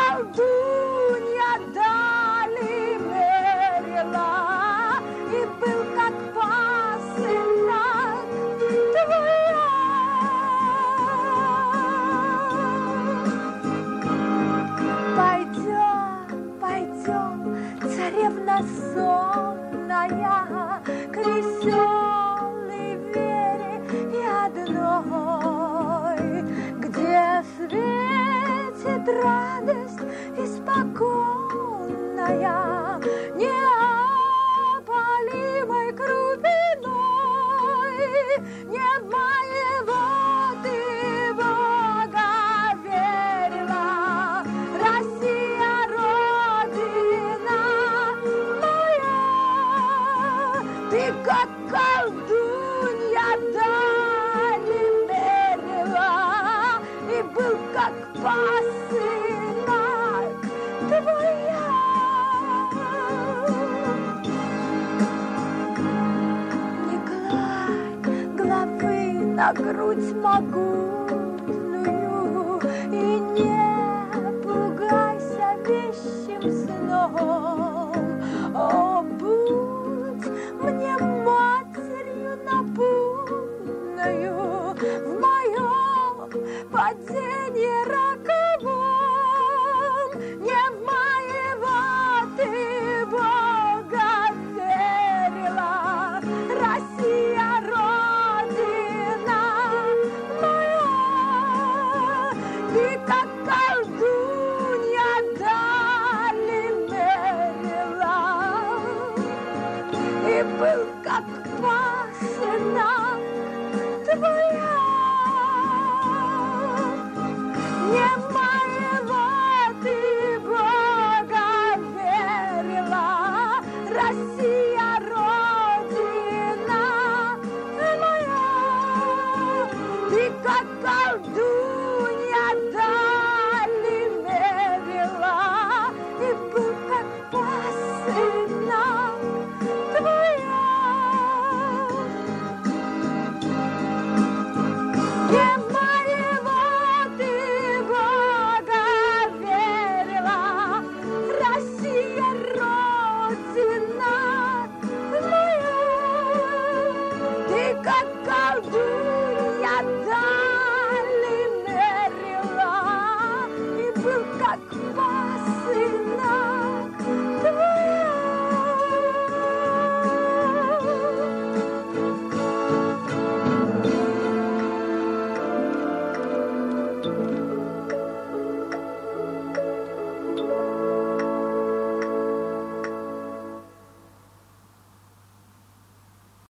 колдунья дали мерила, и был как пасынок твоя. Пойдем, царевна сонная, к веселой вере и одной, где светит радость и спокойная, неопалимой крупиной, не в моего ты Бога верила, Россия, Родина моя, ты как колдунья дали мерила, и был как пасынок твоя. Не гладь головы на грудь могу,